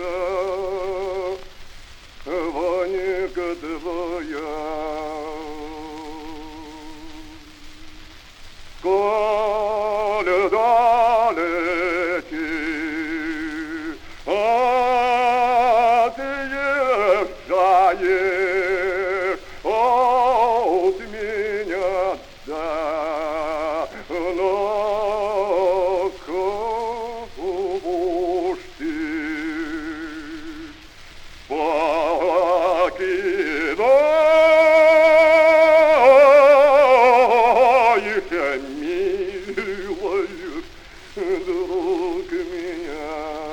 Ванька твоя. Коль далеки отъезжаешь от меня, да, но кого ж ты покидаешь, милая, друг меня?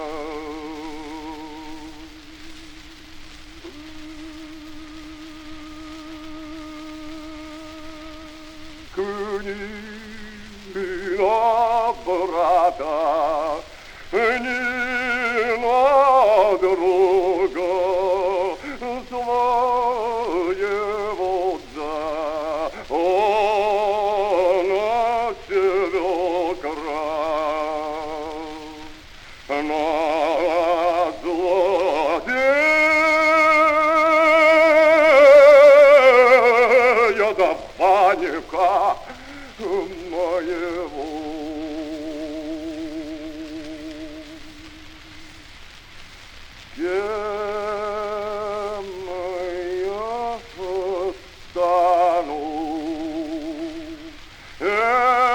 Ни на брата, ни на друга своего, да, он отвел край. На злодея да Ванька моего. Кем я стану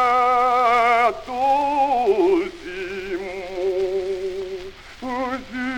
эту зиму?